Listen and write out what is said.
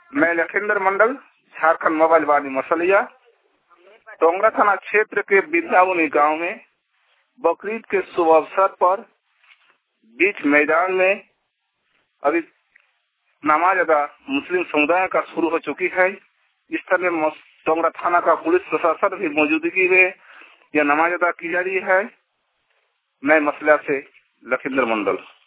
मैं लखिंदर मंडल, झारखंड मोबाइल वाली मसलिया, टोंगरा थाना क्षेत्र के विद्यावनी गांव में बकरीद के शुभ अवसर पर बीच मैदान में अभी नमाज अदा मुस्लिम समुदाय का शुरू हो चुकी है। इस तरह टोंगरा थाना का पुलिस प्रशासन भी मौजूदगी में यह नमाज अदा की जा रही है। मैं मसलिया से लखिंदर मंडल।